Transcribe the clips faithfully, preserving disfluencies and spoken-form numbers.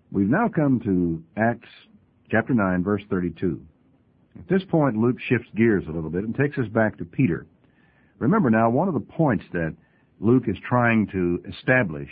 We've now come to Acts chapter nine, verse thirty-two. At this point, Luke shifts gears a little bit and takes us back to Peter. Remember now, one of the points that Luke is trying to establish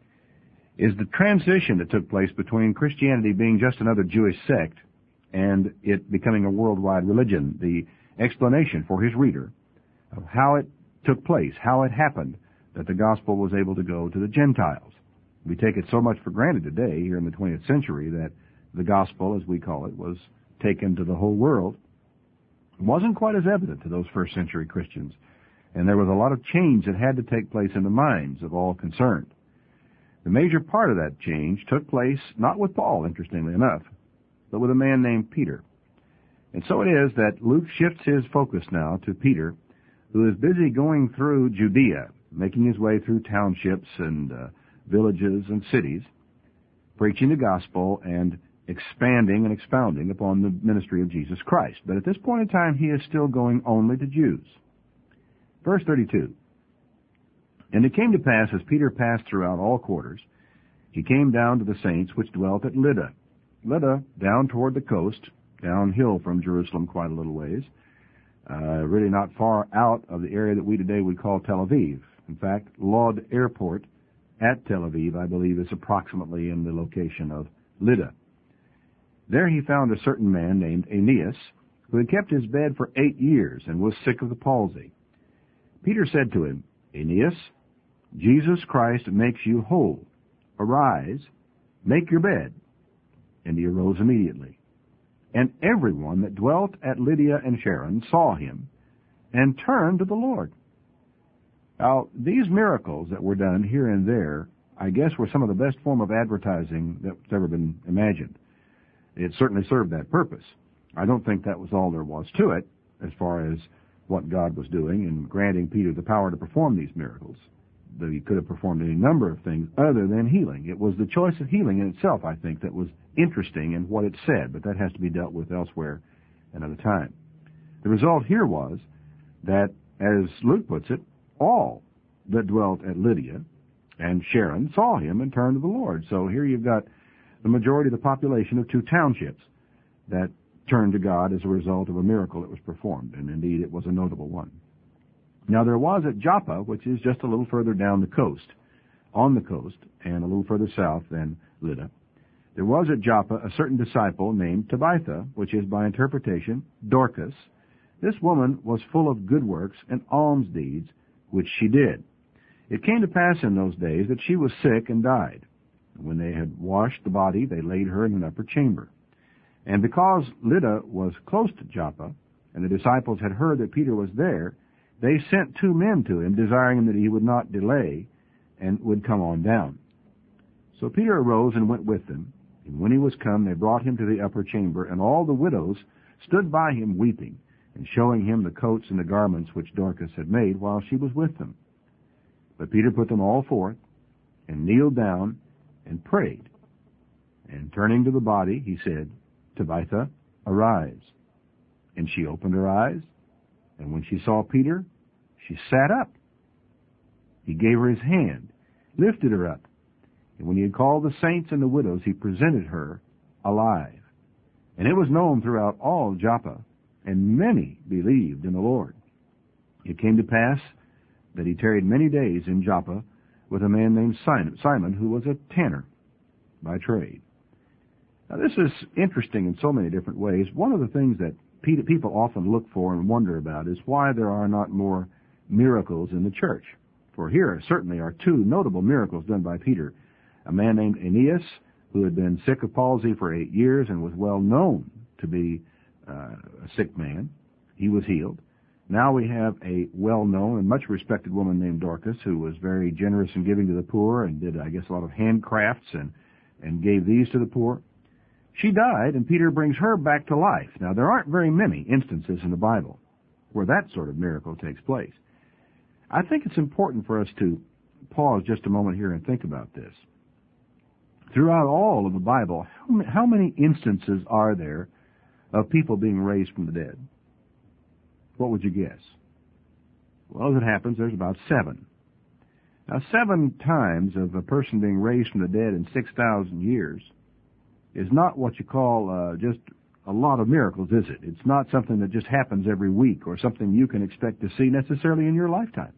is the transition that took place between Christianity being just another Jewish sect and it becoming a worldwide religion, the explanation for his reader of how it took place, how it happened that the gospel was able to go to the Gentiles. We take it so much for granted today here in the twentieth century that the gospel, as we call it, was taken to the whole world. It wasn't quite as evident to those first century Christians, and there was a lot of change that had to take place in the minds of all concerned. The major part of that change took place not with Paul, interestingly enough, but with a man named Peter. And so it is that Luke shifts his focus now to Peter, who is busy going through Judea, making his way through townships and uh, villages and cities, preaching the gospel and expanding and expounding upon the ministry of Jesus Christ. But at this point in time, he is still going only to Jews. Verse thirty-two. And it came to pass, as Peter passed throughout all quarters, he came down to the saints which dwelt at Lydda. Lydda, down toward the coast, downhill from Jerusalem quite a little ways, uh, really not far out of the area that we today would call Tel Aviv. In fact, Lod Airport at Tel Aviv, I believe, is approximately in the location of Lydda. There he found a certain man named Aeneas, who had kept his bed for eight years and was sick of the palsy. Peter said to him, Aeneas, Jesus Christ makes you whole. Arise, make your bed. And he arose immediately. And everyone that dwelt at Lydia and Sharon saw him and turned to the Lord. Now, these miracles that were done here and there, I guess, were some of the best form of advertising that's ever been imagined. It certainly served that purpose. I don't think that was all there was to it, as far as what God was doing in granting Peter the power to perform these miracles. That he could have performed any number of things other than healing. It was the choice of healing in itself, I think, that was interesting in what it said, but that has to be dealt with elsewhere another time. The result here was that, as Luke puts it, all that dwelt at Lydia and Sharon saw him and turned to the Lord. So here you've got the majority of the population of two townships that turned to God as a result of a miracle that was performed, and indeed it was a notable one. Now there was at Joppa, which is just a little further down the coast, on the coast, and a little further south than Lydda, there was at Joppa a certain disciple named Tabitha, which is by interpretation Dorcas. This woman was full of good works and alms deeds, which she did. It came to pass in those days that she was sick and died. When they had washed the body, they laid her in an upper chamber. And because Lydda was close to Joppa, and the disciples had heard that Peter was there, they sent two men to him, desiring him that he would not delay, and would come on down. So Peter arose and went with them, and when he was come, they brought him to the upper chamber, and all the widows stood by him weeping, and showing him the coats and the garments which Dorcas had made while she was with them. But Peter put them all forth, and kneeled down, and prayed. And turning to the body, he said, Tabitha, arise. And she opened her eyes, and when she saw Peter, she sat up. He gave her his hand, lifted her up, and when he had called the saints and the widows, he presented her alive. And it was known throughout all Joppa, and many believed in the Lord. It came to pass that he tarried many days in Joppa with a man named Simon, Simon who was a tanner by trade. Now, this is interesting in so many different ways. One of the things that people often look for and wonder about is why there are not more miracles in the church. For here certainly are two notable miracles done by Peter. A man named Aeneas, who had been sick of palsy for eight years and was well known to be uh, a sick man. He was healed. Now we have a well-known and much respected woman named Dorcas, who was very generous in giving to the poor and did, I guess, a lot of handcrafts and, and gave these to the poor. She died, and Peter brings her back to life. Now, there aren't very many instances in the Bible where that sort of miracle takes place. I think it's important for us to pause just a moment here and think about this. Throughout all of the Bible, how many instances are there of people being raised from the dead? What would you guess? Well, as it happens, there's about seven. Now, seven times of a person being raised from the dead in six thousand years is not what you call uh, just a lot of miracles, is it? It's not something that just happens every week or something you can expect to see necessarily in your lifetime.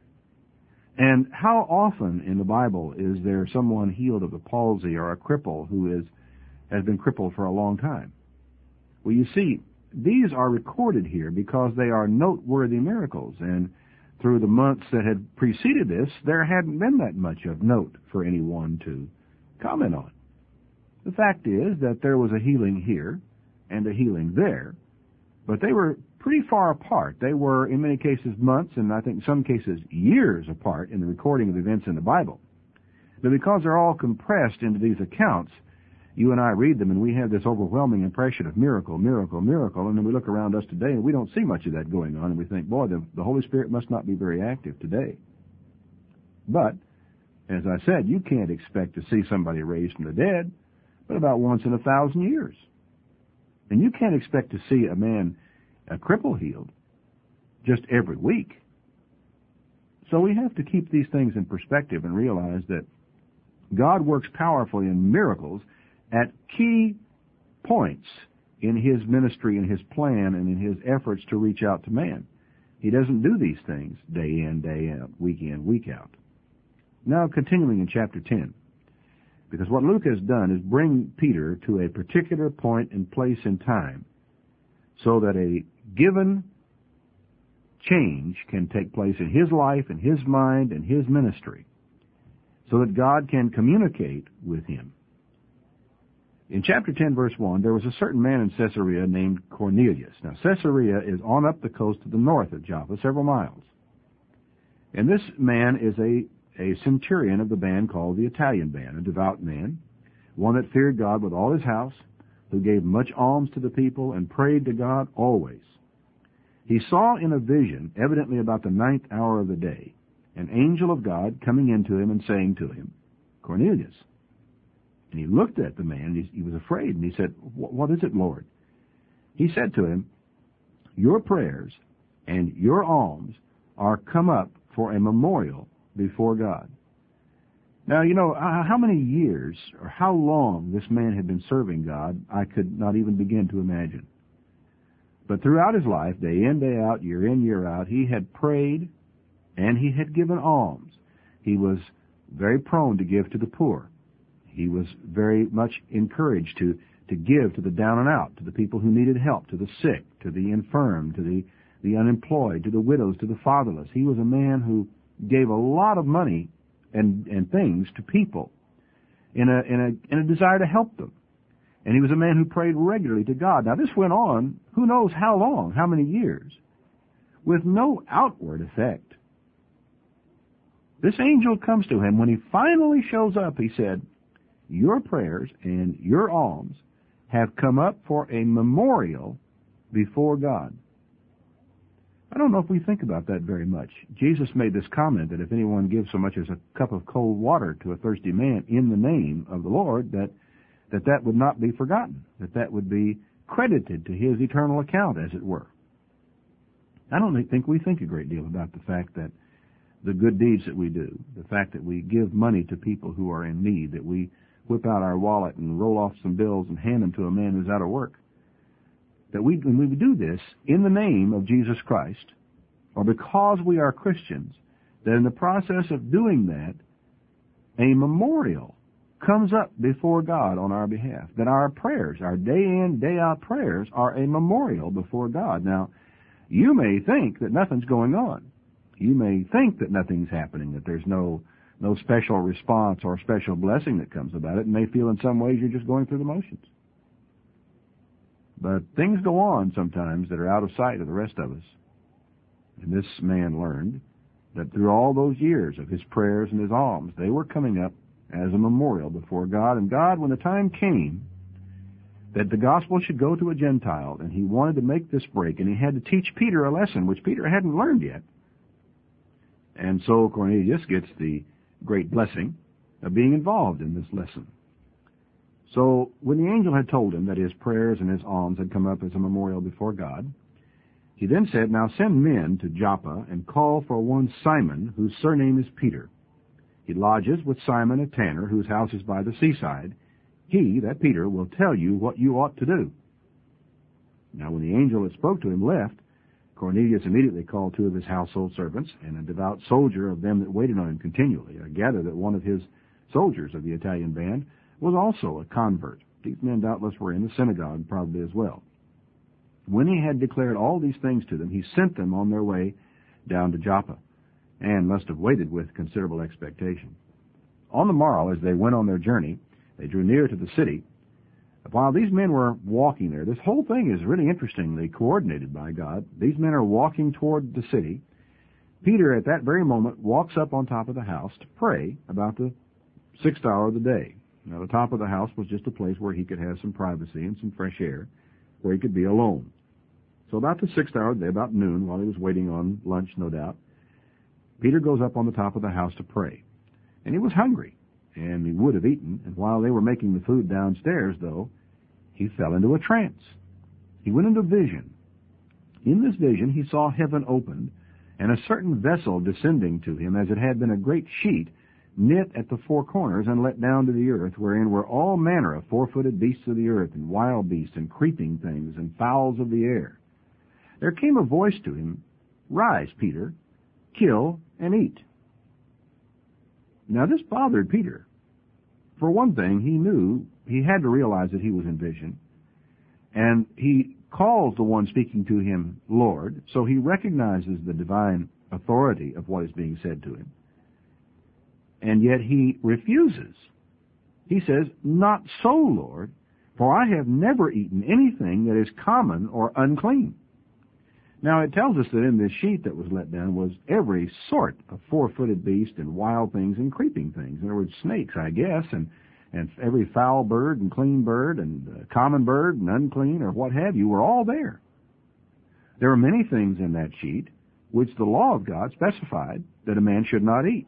And how often in the Bible is there someone healed of a palsy or a cripple who is has been crippled for a long time? Well, you see, these are recorded here because they are noteworthy miracles, and through the months that had preceded this, there hadn't been that much of note for anyone to comment on. The fact is that there was a healing here and a healing there, but they were pretty far apart. They were, in many cases, months, and I think in some cases years apart in the recording of events in the Bible. But because they're all compressed into these accounts, you and I read them and we have this overwhelming impression of miracle, miracle, miracle, and then we look around us today and we don't see much of that going on, and we think, boy, the, the Holy Spirit must not be very active today. But, as I said, you can't expect to see somebody raised from the dead but about once in a thousand years. And you can't expect to see a man, a cripple, healed just every week. So we have to keep these things in perspective and realize that God works powerfully in miracles at key points in His ministry and His plan and in His efforts to reach out to man. He doesn't do these things day in, day out, week in, week out. Now, continuing in chapter ten, because what Luke has done is bring Peter to a particular point and place in time so that a given change can take place in his life, in his mind, and his ministry, so that God can communicate with him. In chapter ten, verse one, there was a certain man in Caesarea named Cornelius. Now, Caesarea is on up the coast to the north of Joppa, several miles. And this man is a, a centurion of the band called the Italian band, a devout man, one that feared God with all his house, who gave much alms to the people and prayed to God always. He saw in a vision, evidently about the ninth hour of the day, an angel of God coming into him and saying to him, Cornelius. And he looked at the man, and he, he was afraid, and he said, what is it, Lord? He said to him, your prayers and your alms are come up for a memorial before God. Now, you know, how many years or how long this man had been serving God, I could not even begin to imagine. But throughout his life, day in, day out, year in, year out, he had prayed and he had given alms. He was very prone to give to the poor. He was very much encouraged to, to give to the down and out, to the people who needed help, to the sick, to the infirm, to the, the unemployed, to the widows, to the fatherless. He was a man who gave a lot of money and, and things to people in a, in a, in a desire to help them. And he was a man who prayed regularly to God. Now, this went on, who knows how long, how many years, with no outward effect. This angel comes to him. When he finally shows up, he said, your prayers and your alms have come up for a memorial before God. I don't know if we think about that very much. Jesus made this comment that if anyone gives so much as a cup of cold water to a thirsty man in the name of the Lord, that that that would not be forgotten, that that would be credited to his eternal account, as it were. I don't think we think a great deal about the fact that the good deeds that we do, the fact that we give money to people who are in need, that we whip out our wallet and roll off some bills and hand them to a man who's out of work, that we, when we do this in the name of Jesus Christ, or because we are Christians, that in the process of doing that, a memorial comes up before God on our behalf, that our prayers, our day in, day out prayers, are a memorial before God. Now, you may think that nothing's going on. You may think that nothing's happening, that there's no no special response or special blessing that comes about it, and may feel in some ways you're just going through the motions. But things go on sometimes that are out of sight of the rest of us. And this man learned that through all those years of his prayers and his alms, they were coming up as a memorial before God. And God, when the time came that the gospel should go to a Gentile, and he wanted to make this break, and he had to teach Peter a lesson which Peter hadn't learned yet. And so Cornelius gets the great blessing of being involved in this lesson. So when the angel had told him that his prayers and his alms had come up as a memorial before God, he then said, now send men to Joppa and call for one Simon, whose surname is Peter. He lodges with Simon a tanner, whose house is by the seaside. He, that Peter, will tell you what you ought to do." Now when the angel that spoke to him left, Cornelius immediately called two of his household servants and a devout soldier of them that waited on him continually. I gather that one of his soldiers of the Italian band was also a convert. These men doubtless were in the synagogue probably as well. When he had declared all these things to them, he sent them on their way down to Joppa, and must have waited with considerable expectation. On the morrow, as they went on their journey, they drew near to the city. While these men were walking there, this whole thing is really interestingly coordinated by God. These men are walking toward the city. Peter, at that very moment, walks up on top of the house to pray about the sixth hour of the day. Now, the top of the house was just a place where he could have some privacy and some fresh air, where he could be alone. So about the sixth hour of the day, about noon, while he was waiting on lunch, no doubt, Peter goes up on the top of the house to pray. And he was hungry, and he would have eaten, and while they were making the food downstairs, though, he fell into a trance. He went into vision. In this vision, he saw heaven opened, and a certain vessel descending to him, as it had been a great sheet, knit at the four corners and let down to the earth, wherein were all manner of four-footed beasts of the earth, and wild beasts, and creeping things, and fowls of the air. There came a voice to him, "Rise, Peter, kill and eat." Now this bothered Peter. For one thing, he knew, he had to realize that he was in vision, and he calls the one speaking to him Lord, so he recognizes the divine authority of what is being said to him. And yet he refuses. He says, "Not so, Lord, for I have never eaten anything that is common or unclean." Now it tells us that in this sheet that was let down was every sort of four-footed beast and wild things and creeping things. In other words, snakes, I guess, and, and every foul bird and clean bird and uh, common bird and unclean or what have you were all there. There are many things in that sheet which the law of God specified that a man should not eat.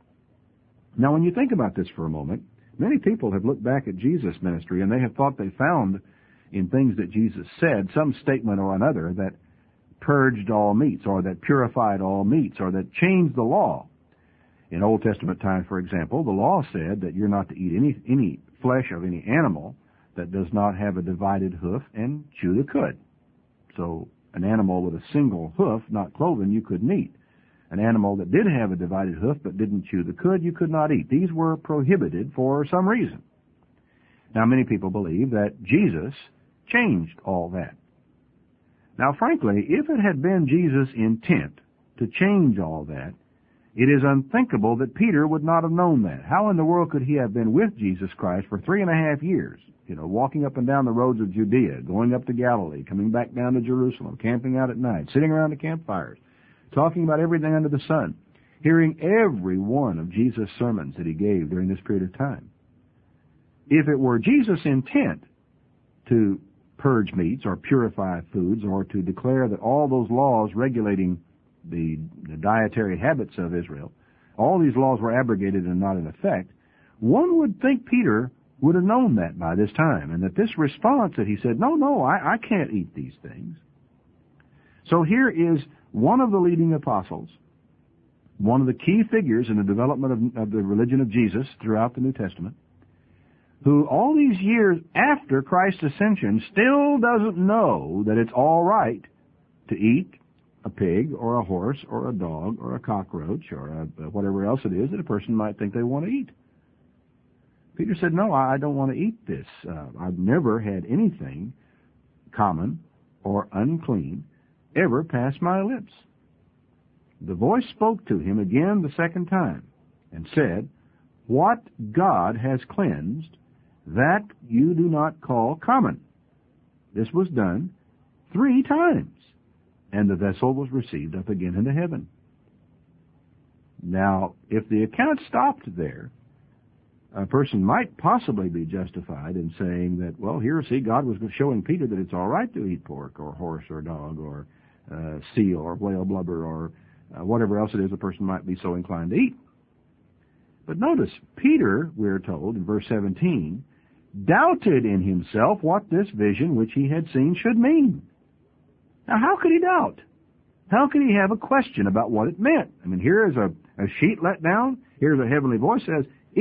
Now when you think about this for a moment, many people have looked back at Jesus' ministry and they have thought they found in things that Jesus said some statement or another that purged all meats, or that purified all meats, or that changed the law. In Old Testament times, for example, the law said that you're not to eat any any flesh of any animal that does not have a divided hoof and chew the cud. So an animal with a single hoof, not cloven, you couldn't eat. An animal that did have a divided hoof but didn't chew the cud, you could not eat. These were prohibited for some reason. Now, many people believe that Jesus changed all that. Now, frankly, if it had been Jesus' intent to change all that, it is unthinkable that Peter would not have known that. How in the world could he have been with Jesus Christ for three and a half years, you know, walking up and down the roads of Judea, going up to Galilee, coming back down to Jerusalem, camping out at night, sitting around the campfires, talking about everything under the sun, hearing every one of Jesus' sermons that he gave during this period of time? If it were Jesus' intent to purge meats or purify foods or to declare that all those laws regulating the, the dietary habits of Israel, all these laws were abrogated and not in effect, one would think Peter would have known that by this time, and that this response that he said, no, no, I, I can't eat these things. So here is one of the leading apostles, one of the key figures in the development of, of the religion of Jesus throughout the New Testament, who all these years after Christ's ascension still doesn't know that it's all right to eat a pig or a horse or a dog or a cockroach or a, whatever else it is that a person might think they want to eat. Peter said, no, I don't want to eat this. Uh, I've never had anything common or unclean ever pass my lips. The voice spoke to him again the second time and said, what God has cleansed, that you do not call common. This was done three times, and the vessel was received up again into heaven. Now, if the account stopped there, a person might possibly be justified in saying that, well, here, see, God was showing Peter that it's all right to eat pork or horse or dog or uh, seal or whale blubber or uh, whatever else it is a person might be so inclined to eat. But notice, Peter, we're told in verse seventeen, doubted in himself what this vision which he had seen should mean. Now, how could he doubt? How could he have a question about what it meant? I mean, here is a, a sheet let down. Here's a heavenly voice says, eat,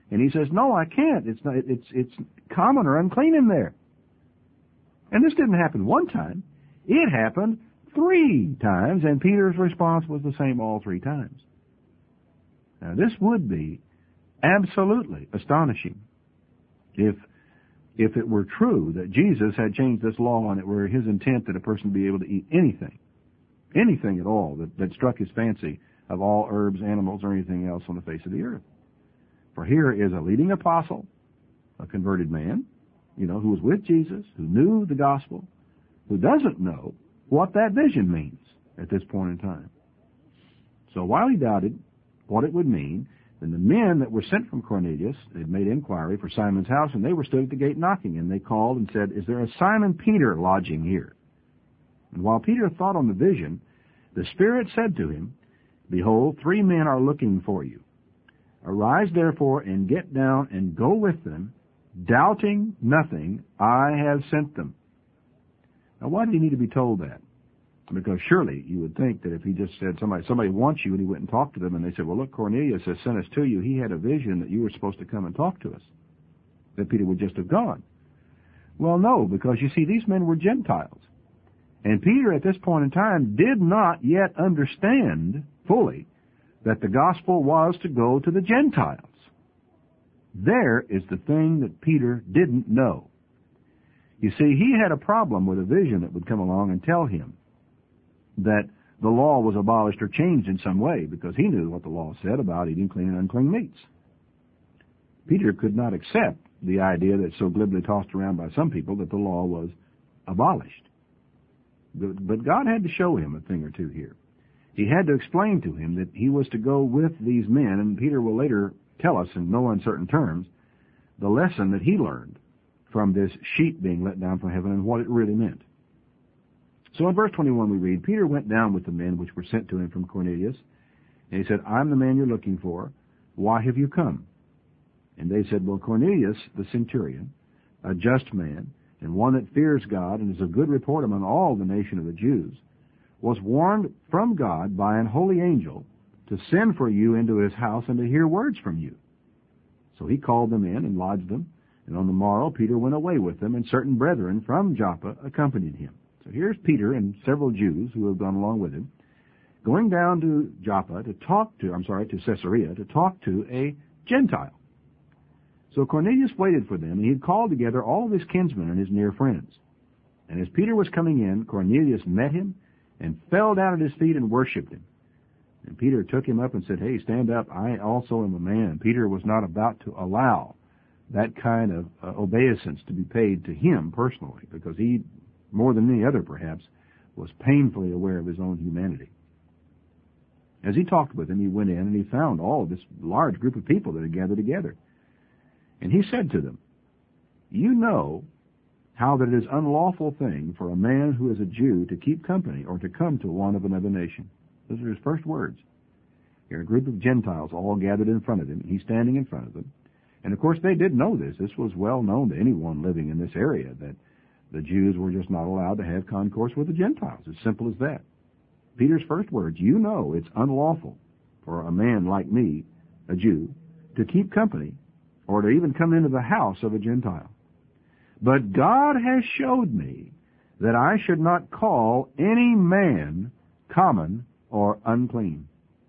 And he says, no, I can't. It's not, it's, it's common or unclean in there. And this didn't happen one time. It happened three times, and Peter's response was the same all three times. Now, this would be absolutely astonishing if if it were true that Jesus had changed this law and it were his intent that a person be able to eat anything, anything at all that, that struck his fancy of all herbs, animals, or anything else on the face of the earth. For here is a leading apostle, a converted man, you know, who was with Jesus, who knew the gospel, who doesn't know what that vision means at this point in time. So while he doubted what it would mean, then the men that were sent from Cornelius, they'd made inquiry for Simon's house, and they were stood at the gate knocking, and they called and said, is there a Simon Peter lodging here? And while Peter thought on the vision, the Spirit said to him, behold, three men are looking for you. Arise therefore and get down and go with them, doubting nothing, I have sent them. Now why did he need to be told that? Because surely you would think that if he just said somebody somebody wants you and he went and talked to them and they said, well, look, Cornelius has sent us to you. He had a vision that you were supposed to come and talk to us, that Peter would just have gone. Well, no, because you see, these men were Gentiles. And Peter at this point in time did not yet understand fully that the gospel was to go to the Gentiles. There is the thing that Peter didn't know. You see, he had a problem with a vision that would come along and tell him that the law was abolished or changed in some way, because he knew what the law said about eating clean and unclean meats. Peter could not accept the idea that's so glibly tossed around by some people that the law was abolished. But God had to show him a thing or two here. He had to explain to him that he was to go with these men, and Peter will later tell us in no uncertain terms the lesson that he learned from this sheet being let down from heaven and what it really meant. So in verse twenty-one we read, Peter went down with the men which were sent to him from Cornelius, and he said, I'm the man you're looking for. Why have you come? And they said, well, Cornelius, the centurion, a just man, and one that fears God and is of good report among all the nation of the Jews, was warned from God by an holy angel to send for you into his house and to hear words from you. So he called them in and lodged them, and on the morrow Peter went away with them, and certain brethren from Joppa accompanied him. So here's Peter and several Jews who have gone along with him, going down to Joppa to talk to, I'm sorry, to Caesarea, to talk to a Gentile. So Cornelius waited for them, and he had called together all of his kinsmen and his near friends. And as Peter was coming in, Cornelius met him and fell down at his feet and worshipped him. And Peter took him up and said, hey, stand up, I also am a man. Peter was not about to allow that kind of uh, obeisance to be paid to him personally, because he, more than any other perhaps, was painfully aware of his own humanity. As he talked with him, he went in and he found all of this large group of people that had gathered together. And he said to them, you know how that it is unlawful thing for a man who is a Jew to keep company or to come to one of another nation. Those are his first words. Here, a group of Gentiles all gathered in front of him, and he's standing in front of them. And of course they did know this. This was well known to anyone living in this area, that the Jews were just not allowed to have concourse with the Gentiles. As simple as that. Peter's first words, you know it's unlawful for a man like me, a Jew, to keep company or to even come into the house of a Gentile. But God has showed me that I should not call any man common or unclean.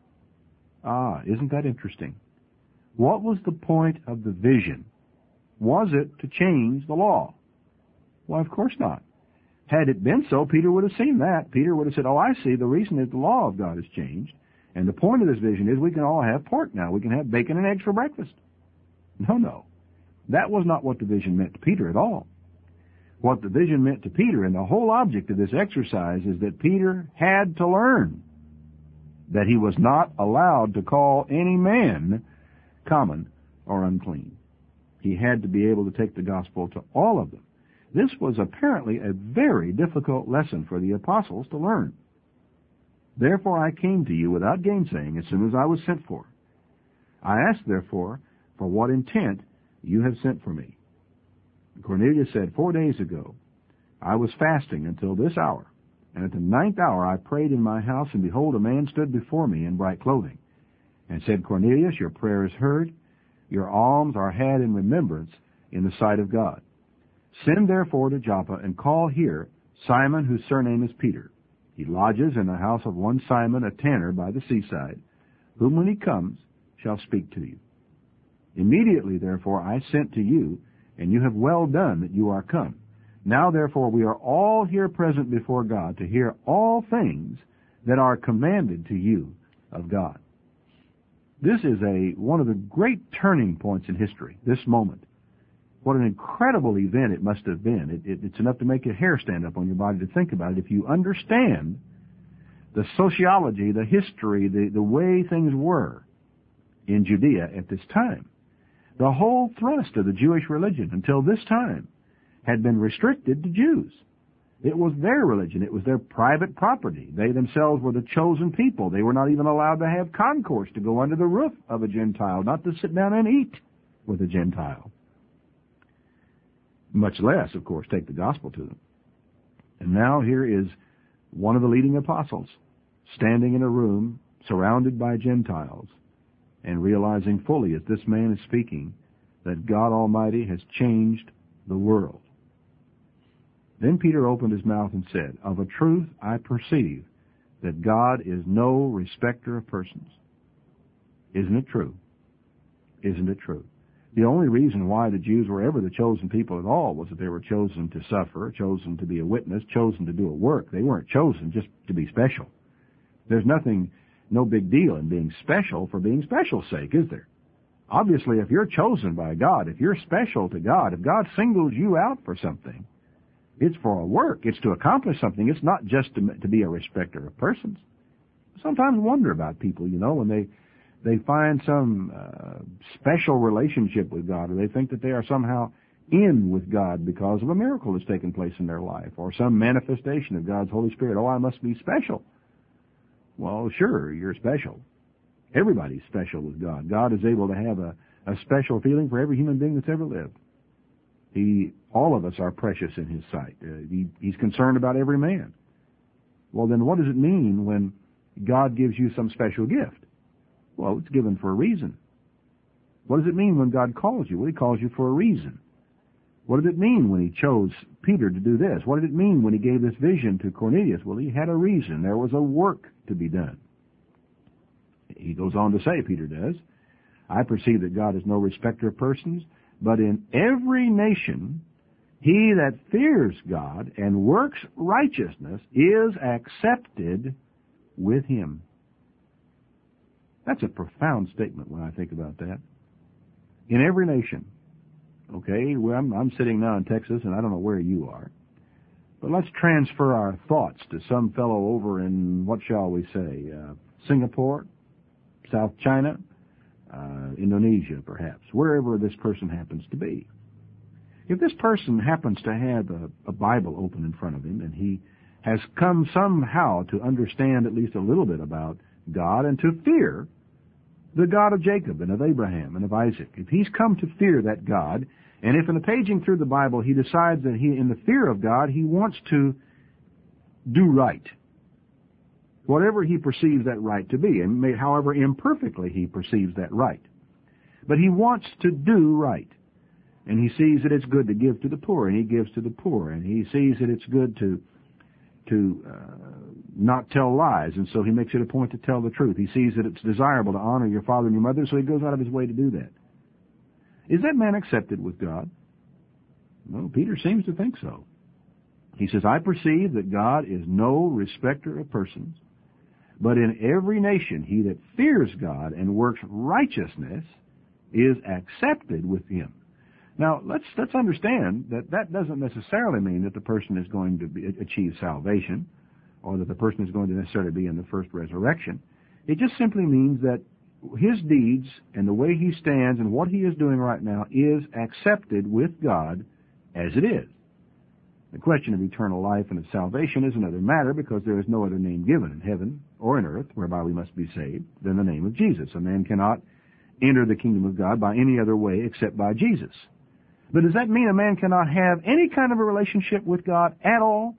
Ah, isn't that interesting? What was the point of the vision? Was it to change the law? Well, of course not. Had it been so, Peter would have seen that. Peter would have said, oh, I see, the reason is the law of God has changed, and the point of this vision is we can all have pork now. We can have bacon and eggs for breakfast. No, no. That was not what the vision meant to Peter at all. What the vision meant to Peter, and the whole object of this exercise, is that Peter had to learn that he was not allowed to call any man common or unclean. He had to be able to take the gospel to all of them. This was apparently a very difficult lesson for the apostles to learn. Therefore I came to you without gainsaying as soon as I was sent for. I asked, therefore, for what intent you have sent for me. Cornelius said, Four days ago I was fasting until this hour, and at the ninth hour I prayed in my house, and behold, a man stood before me in bright clothing, and said, Cornelius, your prayer is heard. your alms are had in remembrance in the sight of God. Send therefore to Joppa, and call here Simon, whose surname is Peter. He lodges in the house of one Simon, a tanner by the seaside, whom when he comes shall speak to you. Immediately therefore I sent to you, and you have well done that you are come. Now therefore we are all here present before God to hear all things that are commanded to you of God. This is a one of the great turning points in history, this moment. What an incredible event it must have been. It, it, it's enough to make your hair stand up on your body to think about it. If you understand the sociology, the history, the, the way things were in Judea at this time. The whole thrust of the Jewish religion until this time had been restricted to Jews. It was their religion. It was their private property. They themselves were the chosen people. They were not even allowed to have concourse, to go under the roof of a Gentile, not to sit down and eat with a Gentile. Much less, of course, take the gospel to them. And now here is one of the leading apostles standing in a room surrounded by Gentiles and realizing fully as this man is speaking that God Almighty has changed the world. Then Peter opened his mouth and said, Of a truth I perceive that God is no respecter of persons. Isn't it true? Isn't it true? The only reason why the Jews were ever the chosen people at all was that they were chosen to suffer, chosen to be a witness, chosen to do a work. They weren't chosen just to be special. There's nothing, no big deal in being special for being special's sake, is there? Obviously, if you're chosen by God, if you're special to God, if God singles you out for something, it's for a work. It's to accomplish something. It's not just to, to be a respecter of persons. I sometimes wonder about people, you know, when they they find some uh, special relationship with God, or they think that they are somehow in with God because of a miracle that's taken place in their life, or some manifestation of God's Holy Spirit. Oh, I must be special. Well, sure, you're special. Everybody's special with God. God is able to have a, a special feeling for every human being that's ever lived. He, all of us are precious in His sight. Uh, he, he's concerned about every man. Well, then what does it mean when God gives you some special gift? Well, it's given for a reason. What does it mean when God calls you? Well, He calls you for a reason. What did it mean when He chose Peter to do this? What did it mean when He gave this vision to Cornelius? Well, He had a reason. There was a work to be done. He goes on to say, Peter does, I perceive that God is no respecter of persons, but in every nation he that fears God and works righteousness is accepted with Him. That's a profound statement when I think about that. In every nation. Okay, well, I'm, I'm sitting now in Texas, and I don't know where you are. But let's transfer our thoughts to some fellow over in, what shall we say, uh, Singapore, South China, uh, Indonesia, perhaps, wherever this person happens to be. If this person happens to have a, a Bible open in front of him, and he has come somehow to understand at least a little bit about God and to fear the God of Jacob and of Abraham and of Isaac, if he's come to fear that God, and if in the paging through the Bible he decides that he, in the fear of God, he wants to do right, whatever he perceives that right to be, and may, however imperfectly he perceives that right, but he wants to do right, and he sees that it's good to give to the poor, and he gives to the poor, and he sees that it's good to to uh, not tell lies, and so he makes it a point to tell the truth. He sees that it's desirable to honor your father and your mother, so he goes out of his way to do that. Is that man accepted with God? No, Peter seems to think so. He says, I perceive that God is no respecter of persons, but in every nation he that fears God and works righteousness is accepted with Him. Now, let's let's understand that that doesn't necessarily mean that the person is going to be, achieve salvation, or that the person is going to necessarily be in the first resurrection. It just simply means that his deeds and the way he stands and what he is doing right now is accepted with God as it is. The question of eternal life and of salvation is another matter, because there is no other name given in heaven or in earth whereby we must be saved than the name of Jesus. A man cannot enter the kingdom of God by any other way except by Jesus. But does that mean a man cannot have any kind of a relationship with God at all?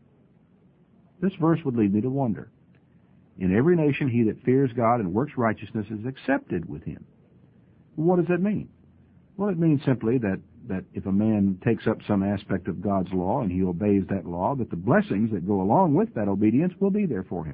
This verse would lead me to wonder. In every nation he that fears God and works righteousness is accepted with Him. What does that mean? Well, it means simply that, that if a man takes up some aspect of God's law and he obeys that law, that the blessings that go along with that obedience will be there for him.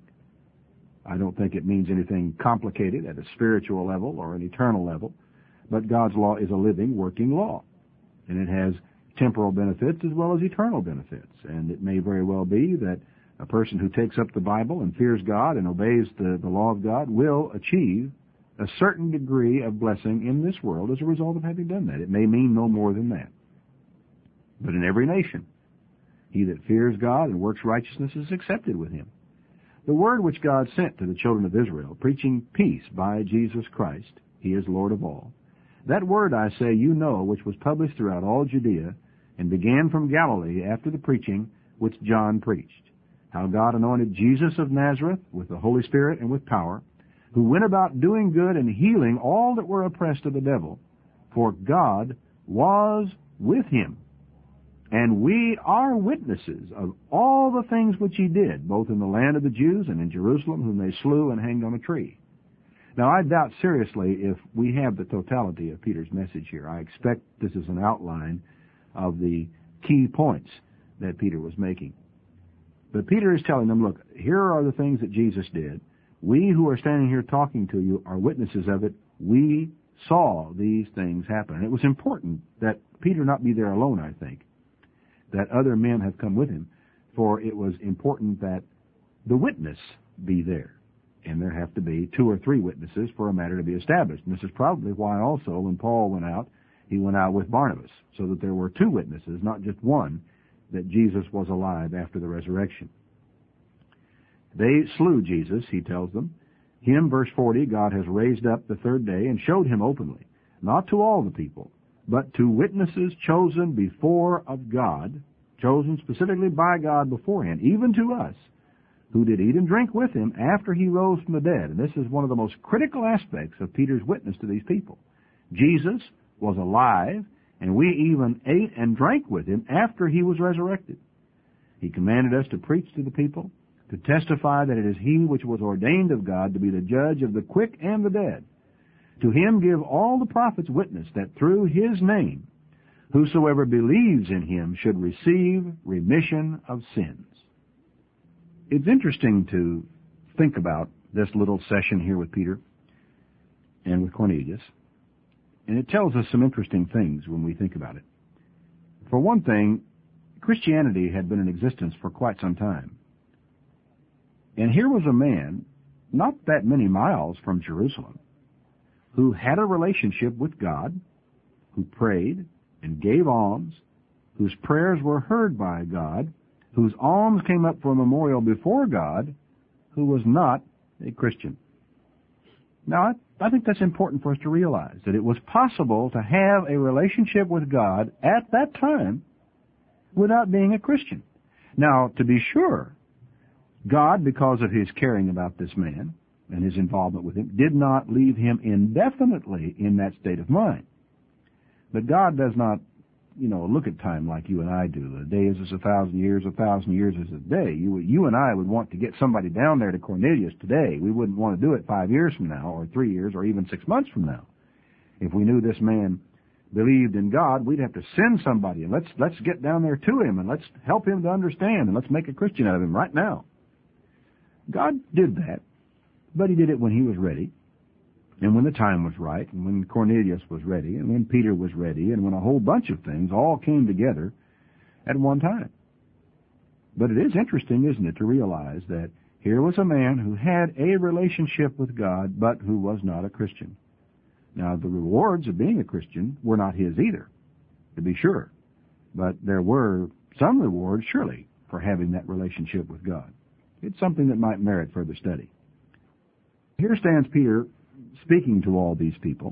I don't think it means anything complicated at a spiritual level or an eternal level, but God's law is a living, working law, and it has temporal benefits as well as eternal benefits. And it may very well be that a person who takes up the Bible and fears God and obeys the, the law of God will achieve a certain degree of blessing in this world as a result of having done that. It may mean no more than that. But in every nation, he that fears God and works righteousness is accepted with him. The word which God sent to the children of Israel, preaching peace by Jesus Christ, he is Lord of all. That word, I say, you know, which was published throughout all Judea, and began from Galilee after the preaching which John preached, how God anointed Jesus of Nazareth with the Holy Spirit and with power, who went about doing good and healing all that were oppressed of the devil, for God was with him. And we are witnesses of all the things which he did, both in the land of the Jews and in Jerusalem, whom they slew and hanged on a tree. Now, I doubt seriously if we have the totality of Peter's message here. I expect this is an outline of the key points that Peter was making. But Peter is telling them, look, here are the things that Jesus did. We who are standing here talking to you are witnesses of it. We saw these things happen. And it was important that Peter not be there alone, I think, that other men have come with him, for it was important that the witness be there. And there have to be two or three witnesses for a matter to be established. And this is probably why also when Paul went out, he went out with Barnabas, so that there were two witnesses, not just one, that Jesus was alive after the resurrection. They slew Jesus, he tells them. Him, verse forty, God has raised up the third day and showed him openly, not to all the people, but to witnesses chosen before of God, chosen specifically by God beforehand, even to us, who did eat and drink with him after he rose from the dead. And this is one of the most critical aspects of Peter's witness to these people. Jesus was alive, and we even ate and drank with him after he was resurrected. He commanded us to preach to the people, to testify that it is he which was ordained of God to be the judge of the quick and the dead. To him give all the prophets witness that through his name whosoever believes in him should receive remission of sins. It's interesting to think about this little session here with Peter and with Cornelius, and it tells us some interesting things when we think about it. For one thing, Christianity had been in existence for quite some time. And here was a man, not that many miles from Jerusalem, who had a relationship with God, who prayed and gave alms, whose prayers were heard by God, whose alms came up for a memorial before God, who was not a Christian. Now, I think that's important for us to realize, that it was possible to have a relationship with God at that time without being a Christian. Now, to be sure, God, because of his caring about this man and his involvement with him, did not leave him indefinitely in that state of mind. But God does not, you know, look at time like you and I do. A day is as a thousand years, a thousand years is a day. You, you and I would want to get somebody down there to Cornelius today. We wouldn't want to do it five years from now, or three years, or even six months from now. If we knew this man believed in God, we'd have to send somebody, and let's let's get down there to him, and let's help him to understand, and let's make a Christian out of him right now. God did that, but he did it when he was ready, and when the time was right, and when Cornelius was ready, and when Peter was ready, and when a whole bunch of things all came together at one time. But it is interesting, isn't it, to realize that here was a man who had a relationship with God, but who was not a Christian. Now, the rewards of being a Christian were not his either, to be sure, but there were some rewards, surely, for having that relationship with God. It's something that might merit further study. Here stands Peter speaking to all these people,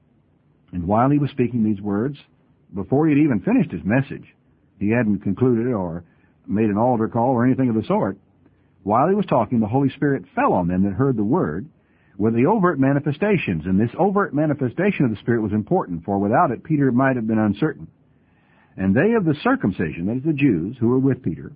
and while he was speaking these words, before he had even finished his message, he hadn't concluded or made an altar call or anything of the sort, while he was talking, the Holy Spirit fell on them that heard the word with the overt manifestations, and this overt manifestation of the Spirit was important, for without it Peter might have been uncertain. And they of the circumcision, that is the Jews who were with Peter,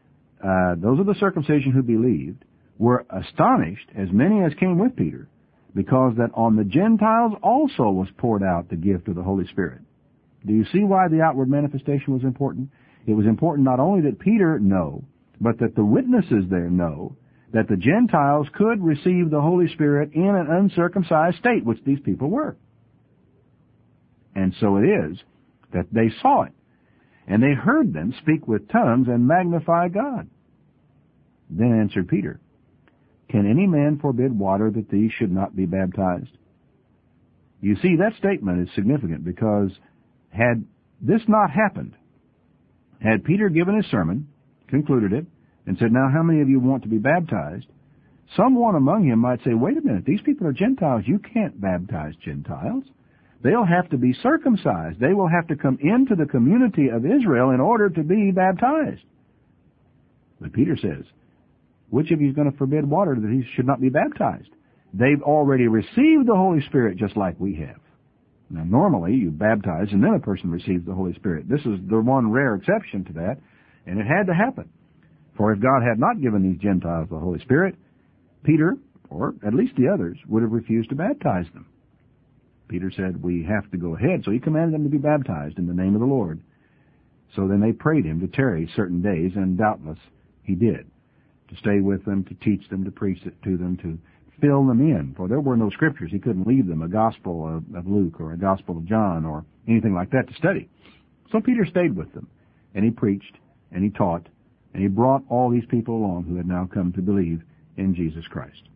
uh, those of the circumcision who believed, were astonished, as many as came with Peter, because that on the Gentiles also was poured out the gift of the Holy Spirit. Do you see why the outward manifestation was important? It was important not only that Peter know, but that the witnesses there know that the Gentiles could receive the Holy Spirit in an uncircumcised state, which these people were. And so it is that they saw it, and they heard them speak with tongues and magnify God. Then answered Peter, "Can any man forbid water that these should not be baptized?" You see, that statement is significant because had this not happened, had Peter given his sermon, concluded it, and said, "Now how many of you want to be baptized?" someone among him might say, "Wait a minute, these people are Gentiles. You can't baptize Gentiles. They'll have to be circumcised. They will have to come into the community of Israel in order to be baptized." But Peter says, which of you is going to forbid water that he should not be baptized? They've already received the Holy Spirit just like we have. Now, normally you baptize and then a person receives the Holy Spirit. This is the one rare exception to that, and it had to happen. For if God had not given these Gentiles the Holy Spirit, Peter, or at least the others, would have refused to baptize them. Peter said, "We have to go ahead." So he commanded them to be baptized in the name of the Lord. So then they prayed him to tarry certain days, and doubtless he did, to stay with them, to teach them, to preach it to them, to fill them in. For there were no scriptures. He couldn't leave them a gospel of, of Luke or a gospel of John or anything like that to study. So Peter stayed with them, and he preached, and he taught, and he brought all these people along who had now come to believe in Jesus Christ.